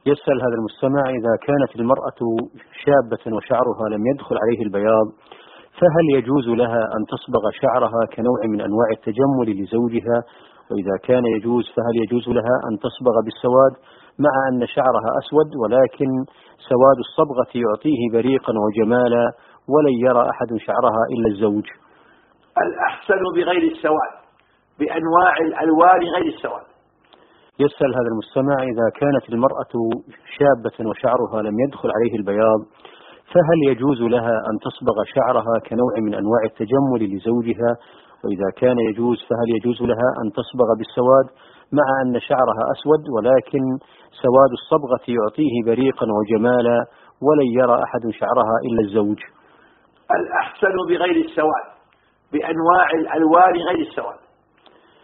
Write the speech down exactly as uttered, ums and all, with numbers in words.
يسأل هذا المستمع: إذا كانت المرأة شابة وشعرها لم يدخل عليه البياض، فهل يجوز لها أن تصبغ شعرها كنوع من أنواع التجمل لزوجها؟ وإذا كان يجوز فهل يجوز لها أن تصبغ بالسواد مع أن شعرها أسود، ولكن سواد الصبغة يعطيه بريقا وجمالا ولن يرى أحد شعرها إلا الزوج؟ الأحسن بغير السواد، بأنواع الألوان غير السواد. يسأل هذا المستمع: إذا كانت المرأة شابة وشعرها لم يدخل عليه البياض، فهل يجوز لها أن تصبغ شعرها كنوع من أنواع التجمل لزوجها؟ وإذا كان يجوز فهل يجوز لها أن تصبغ بالسواد مع أن شعرها أسود، ولكن سواد الصبغة يعطيه بريقا وجمالا ولن يرى أحد شعرها إلا الزوج؟ الأحسن بغير السواد، بأنواع الألوان غير السواد.